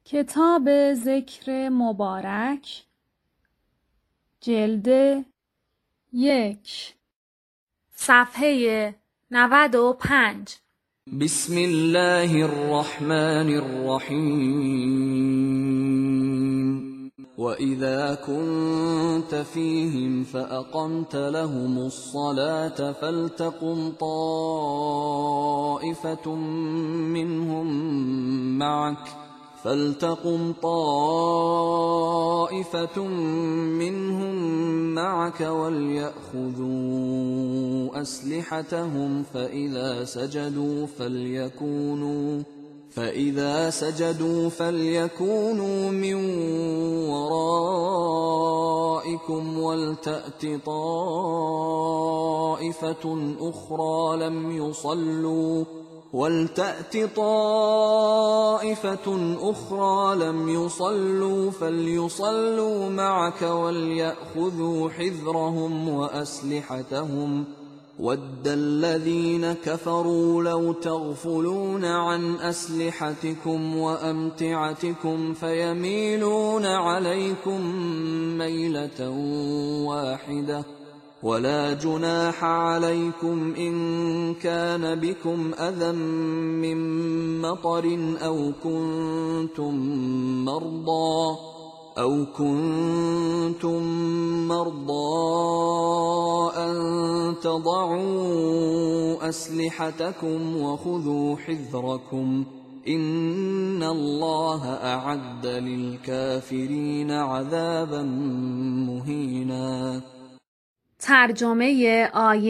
کتاب ذکر مبارک جلد 1 صفحه 95 بسم الله الرحمن الرحیم وَإِذَا كُنْتَ فِيهِمْ فَأَقَمْتَ لَهُمُ الصَّلَاةَ فَلْتَقُمْ طَائِفَةٌ مِّنْهُمْ مَعَكَ وَلْيَأْخُذُوا أَسْلِحَتَهُمْ فَإِذَا سَجَدُوا فَلْيَكُونُوا مِنْ وَرَائِكُمْ وَلْتَأْتِ طَائِفَةٌ أُخْرَى لَمْ يُصَلُّوا فَلْيُصَلُّوا مَعَكَ وَلْيَأْخُذُوا حِذْرَهُمْ وَأَسْلِحَتَهُمْ وَدَّ الَّذِينَ كَفَرُوا لَوْ تَغْفُلُونَ عَنْ أَسْلِحَتِكُمْ وَأَمْتِعَتِكُمْ فَيَمِيلُونَ عَلَيْكُمْ مَيْلَةً وَاحِدَةً وَلَا جُنَاحَ عَلَيْكُمْ إِن كَانَ بِكُمْ أَذًى مِّن مَّطَرٍ أَوْ كُنتُم مَّرْضَىٰ أَن تَضَعُوا أَسْلِحَتَكُمْ وَخُذُوا حِذْرَكُمْ إِنَّ اللَّهَ أَعَدَّ لِلْكَافِرِينَ عَذَابًا مُهِينًا. ترجمه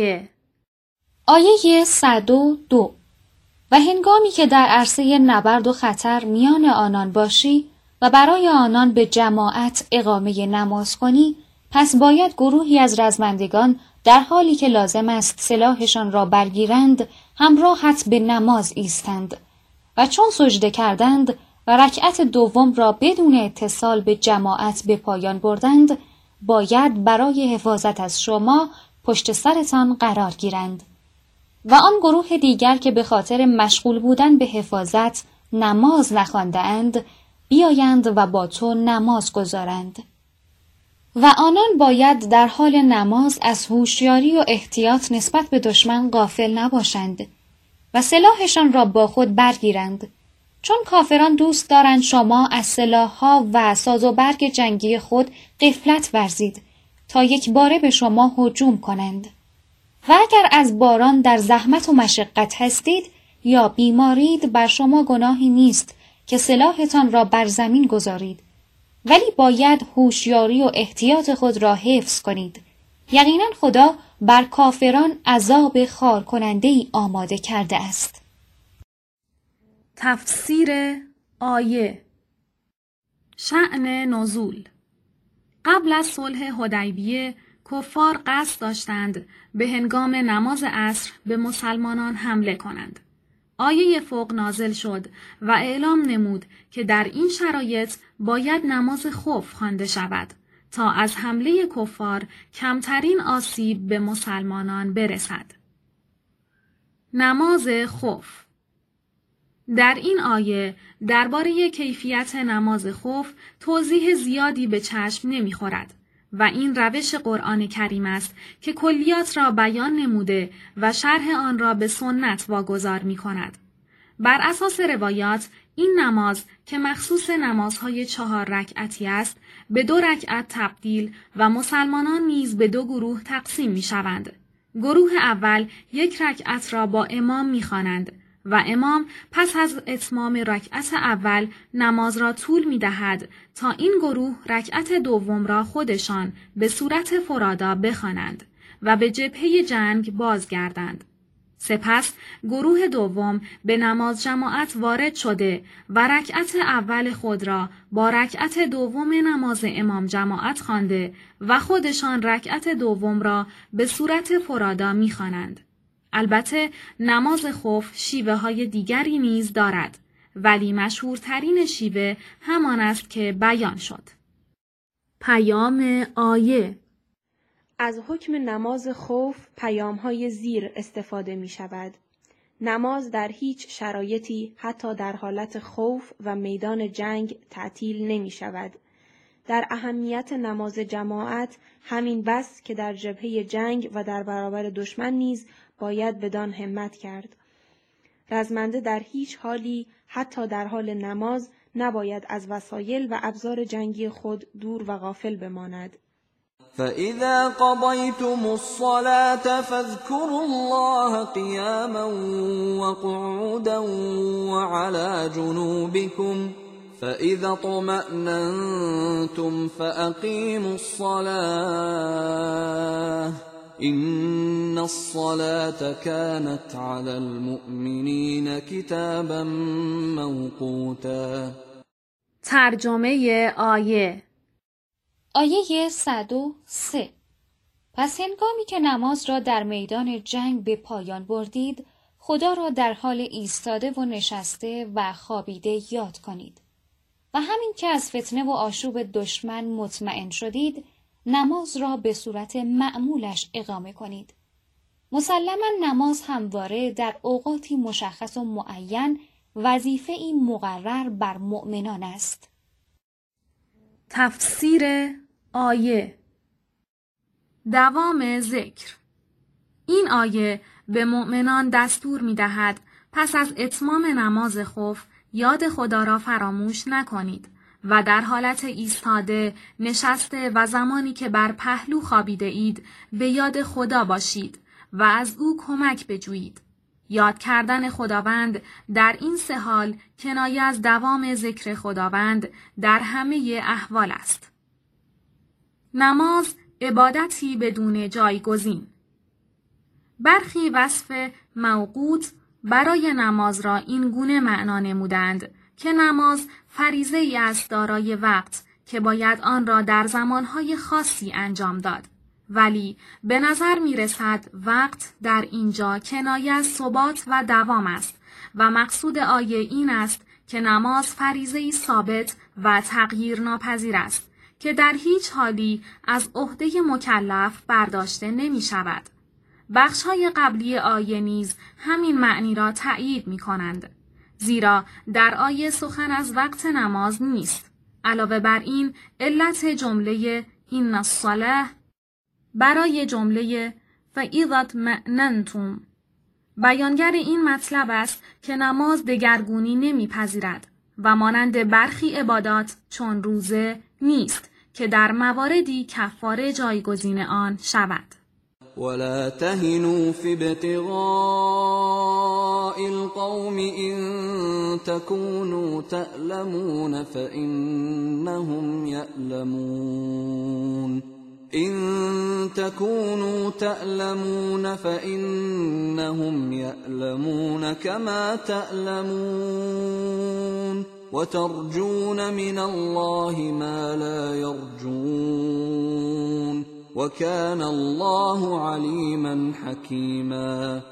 آیه 102 و هنگامی که در عرصه نبرد و خطر میان آنان باشی و برای آنان به جماعت اقامه نماز کنی، پس باید گروهی از رزمندگان در حالی که لازم است سلاحشان را برگیرند همراهت به نماز ایستند و چون سجده کردند و رکعت دوم را بدون اتصال به جماعت به پایان بردند، باید برای حفاظت از شما پشت سرتان قرار گیرند و آن گروه دیگر که به خاطر مشغول بودن به حفاظت نماز نخوانده‌اند بیایند و با تو نماز گزارند و آنان باید در حال نماز از هوشیاری و احتیاط نسبت به دشمن غافل نباشند و سلاحشان را با خود برگیرند، چون کافران دوست دارند شما از سلاح‌ها و ساز و برگ جنگی خود غفلت ورزید تا یک باره به شما هجوم کنند. و اگر از باران در زحمت و مشقت هستید یا بیمارید بر شما گناهی نیست که سلاحتان را بر زمین گذارید، ولی باید هوشیاری و احتیاط خود را حفظ کنید. یقینا خدا بر کافران عذاب خار کننده‌ای آماده کرده است. تفسیر آیه. شأن نزول. قبل از صلح حدیبیه کفار قصد داشتند به هنگام نماز عصر به مسلمانان حمله کنند. آیه فوق نازل شد و اعلام نمود که در این شرایط باید نماز خوف خوانده شود تا از حمله کفار کمترین آسیب به مسلمانان برسد. نماز خوف. در این آیه درباره کیفیت نماز خوف توضیح زیادی به چشم نمی‌خورد و این روش قرآن کریم است که کلیات را بیان نموده و شرح آن را به سنت واگذار می‌کند. بر اساس روایات این نماز که مخصوص نمازهای 4 رکعتی است به 2 رکعت تبدیل و مسلمانان نیز به 2 گروه تقسیم می‌شوند. گروه اول 1 رکعت را با امام می‌خوانند و امام پس از اتمام رکعت اول نماز را طول می‌دهد تا این گروه رکعت دوم را خودشان به صورت فرادا بخوانند و به جبهه جنگ بازگردند. سپس گروه دوم به نماز جماعت وارد شده و رکعت اول خود را با رکعت دوم نماز امام جماعت خوانده و خودشان رکعت دوم را به صورت فرادا می‌خوانند. البته نماز خوف شیوه های دیگری نیز دارد، ولی مشهورترین شیوه همان است که بیان شد. پیام آیه. از حکم نماز خوف پیام‌های زیر استفاده می‌شود. نماز در هیچ شرایطی حتی در حالت خوف و میدان جنگ تعطیل نمی شود. در اهمیت نماز جماعت همین بس که در جبهه جنگ و در برابر دشمن نیز باید بدان همت کرد. رزمنده در هیچ حالی حتی در حال نماز نباید از وسایل و ابزار جنگی خود دور و غافل بماند. فَإِذَا قَضَيْتُمُ الصَّلَاةَ فَاذْكُرُوا اللَّهَ قِيَامًا وَقُعُودًا وَعَلَى جُنُوبِكُمْ فَإِذَا اطْمَأْنَنْتُمْ فَأَقِيمُوا الصَّلَاةَ إِنَّ الصَّلَاةَ كَانَتْ عَلَى الْمُؤْمِنِينَ كِتَابًا مَوْقُوتًا. ترجمه آیه. آیه 103. پس هنگامی که نماز را در میدان جنگ به پایان بردید، خدا را در حال ایستاده و نشسته و خوابیده یاد کنید. و همین که از فتنه و آشوب دشمن مطمئن شدید، نماز را به صورت معمولش اقامه کنید. مسلماً نماز همواره در اوقاتی مشخص و معین وظیفه‌ای مقرر بر مؤمنان است. تفسیر آیه. دوام ذکر. این آیه به مؤمنان دستور می‌دهد پس از اتمام نماز خوف یاد خدا را فراموش نکنید و در حالت ایستاده، نشسته و زمانی که بر پهلو خوابیده اید به یاد خدا باشید و از او کمک بجویید. یاد کردن خداوند در این سه حال کنایه از دوام ذکر خداوند در همه احوال است. نماز عبادتی بدون جایگزین. برخی وصف موقوت برای نماز را این گونه معنا نمودند که نماز فریضه ای است دارای وقت که باید آن را در زمانهای خاصی انجام داد. ولی به نظر می رسد وقت در اینجا کنایه از ثبات و دوام است و مقصود آیه این است که نماز فریضه ای ثابت و تغییر ناپذیر است که در هیچ حالی از عهده مکلف برداشته نمی شود. بخش‌های قبلی آیه نیز همین معنی را تأیید می‌کنند. زیرا در آیه سخن از وقت نماز نیست. علاوه بر این علت جمله این الصلاة برای جمله فَإِذَا اطْمَأْنَنْتُمْ بیانگر این مطلب است که نماز دگرگونی نمی‌پذیرد و مانند برخی عبادات چون روزه نیست که در مواردی کفاره جایگزین آن شود. ولا تهنوا في ابتغاء القوم إن تكونوا تألمون فإنهم يألمون إن تكونوا تألمون فإنهم يألمون كما تألمون وترجون من الله ما لا يرجون وَكَانَ اللَّهُ عَلِيمًا حَكِيمًا.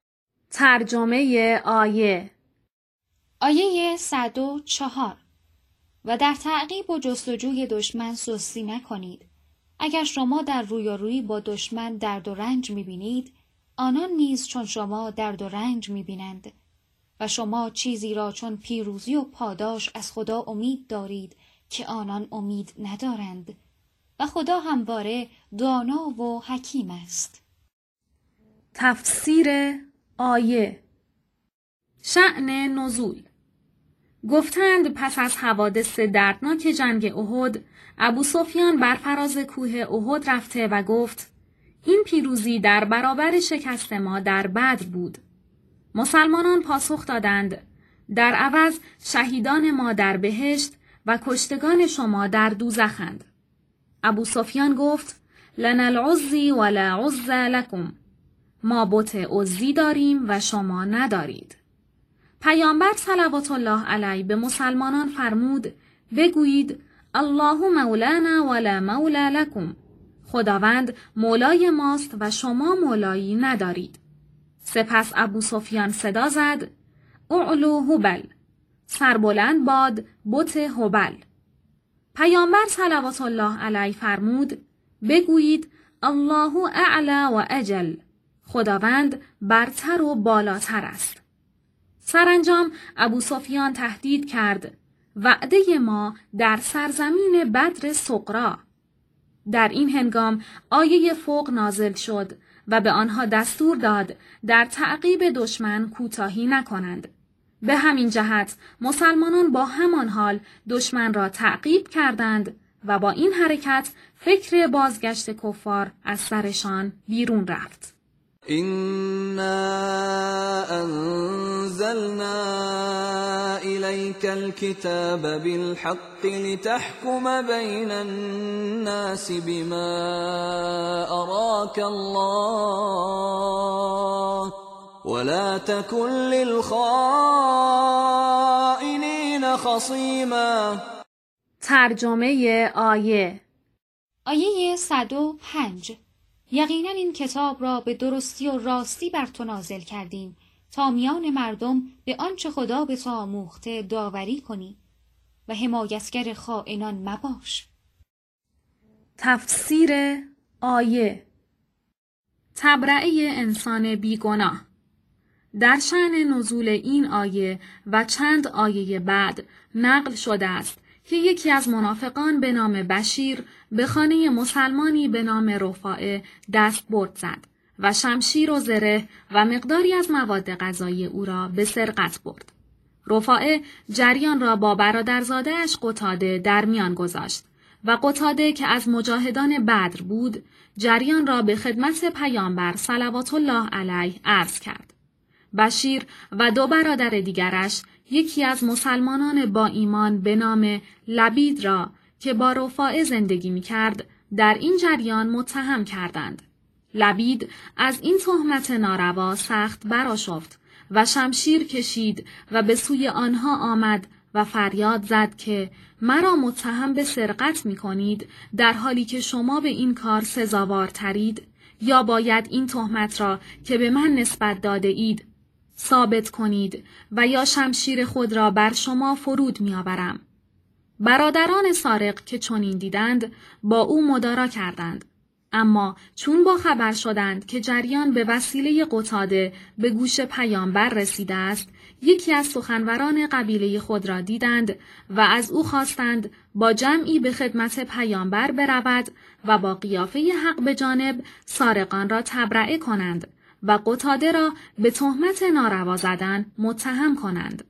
ترجمه آیه. آیه 104. و در تعقیب و جستجوی دشمن سستی نکنید. اگر شما در رویارویی با دشمن درد و رنج می‌بینید، آنان نیز چون شما درد و رنج می‌بینند. و شما چیزی را چون پیروزی و پاداش از خدا امید دارید که آنان امید ندارند. و خدا همواره دانا و حکیم است. تفسیر آیه. شأن نزول. گفتند پس از حوادث دردناک جنگ احد، ابو سفیان بر فراز کوه احد رفته و گفت این پیروزی در برابر شکست ما در بدر بود. مسلمانان پاسخ دادند در عوض شهیدان ما در بهشت و کشتگان شما در دوزخند. ابو سفیان گفت لنا العزی ولا عز لکم. ما بت عزی داریم و شما ندارید. پیامبر صلوات الله علیه به مسلمانان فرمود بگویید الله مولانا ولا مولا لکم. خداوند مولای ماست و شما مولایی ندارید. سپس ابو سفیان صدا زد اعلو هبل. سربلند باد بت هبل. پیامبر صلوات الله علیه فرمود بگویید الله اعلی و اجل. خداوند برتر و بالاتر است. سرانجام ابو سفیان تهدید کرد: وعده ما در سرزمین بدر صغرا. در این هنگام آیه فوق نازل شد و به آنها دستور داد در تعقیب دشمن کوتاهی نکنند. به همین جهت مسلمانان با همان حال دشمن را تعقیب کردند و با این حرکت فکر بازگشت کفار از سرشان بیرون رفت. إنا أنزلنا إليك الكتاب بالحق لتحكم بين الناس بما أراك الله ولا تكن للخائنين خصيما. ترجمه آیه 105. یقینا این کتاب را به درستی و راستی بر تو نازل کردیم تا میان مردم به آنچه خدا به تو آموخته داوری کنی و حمایتگر خائنان مباش. تفسیر آیه: تبرئه انسان بیگناه. در شأن نزول این آیه و چند آیه بعد نقل شده است که یکی از منافقان به نام بشیر به خانه مسلمانی به نام رفاعه دستبرد زد و شمشیر و زره و مقداری از مواد غذایی او را به سرقت برد. رفاعه جریان را با برادرزاده‌اش قتاده در میان گذاشت و قتاده که از مجاهدان بدر بود جریان را به خدمت پیامبر صلوات الله علیه عرض کرد. بشیر و دو برادر دیگرش یکی از مسلمانان با ایمان به نام لبید را که با رفاعه زندگی می کرد در این جریان متهم کردند. لبید از این تهمت ناروا سخت برآشفت و شمشیر کشید و به سوی آنها آمد و فریاد زد که مرا متهم به سرقت می کنید در حالی که شما به این کار سزاوارترید، یا باید این تهمت را که به من نسبت داده اید ثابت کنید و یا شمشیر خود را بر شما فرود می آورم. برادران سارق که چنین دیدند با او مدارا کردند، اما چون با خبر شدند که جریان به وسیله قتاده به گوش پیامبر رسیده است، یکی از سخنوران قبیله خود را دیدند و از او خواستند با جمعی به خدمت پیامبر برود و با قیافه حق به جانب سارقان را تبرئه کنند و قتاده را به تهمت ناروا زدن متهم کنند.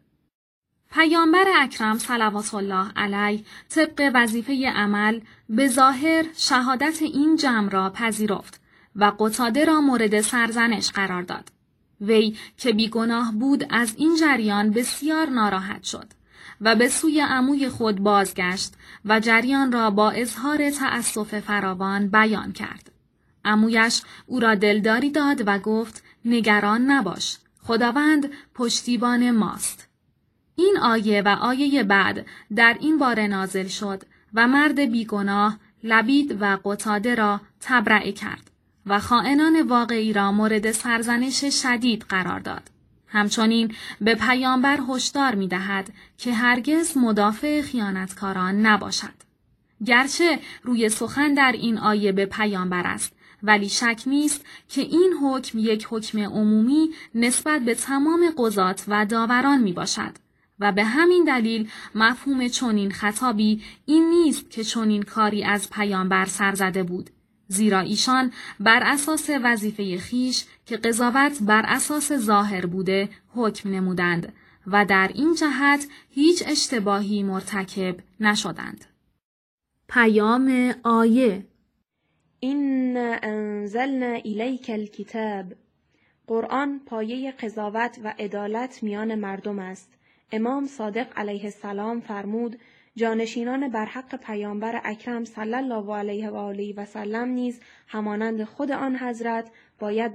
پیامبر اکرم صلوات الله علیه طبق وظیفه عمل به ظاهر شهادت این جمع را پذیرفت و قتاده را مورد سرزنش قرار داد. وی که بیگناه بود از این جریان بسیار ناراحت شد و به سوی عموی خود بازگشت و جریان را با اظهار تأسف فراوان بیان کرد. عمویش او را دلداری داد و گفت نگران نباش، خداوند پشتیبان ماست. این آیه و آیه بعد در این باره نازل شد و مرد بیگناه لبید و قتاده را تبرئه کرد و خائنان واقعی را مورد سرزنش شدید قرار داد. همچنین به پیامبر هشدار می‌دهد که هرگز مدافع خیانتکاران نباشد. گرچه روی سخن در این آیه به پیامبر است، ولی شک نیست که این حکم یک حکم عمومی نسبت به تمام قضات و داوران می باشد و به همین دلیل مفهوم چنین خطابی این نیست که چنین کاری از پیامبر سرزده بود، زیرا ایشان بر اساس وظیفه خیش که قضاوت بر اساس ظاهر بوده حکم نمودند و در این جهت هیچ اشتباهی مرتکب نشدند. پیام آیه: إنا انزلنا إليك الكتاب. قرآن پایه قضاوت و عدالت میان مردم است. امام صادق علیه السلام فرمود جانشینان برحق پیامبر اکرم صلی الله علیه و آله و سلم نیز همانند خود آن حضرت باید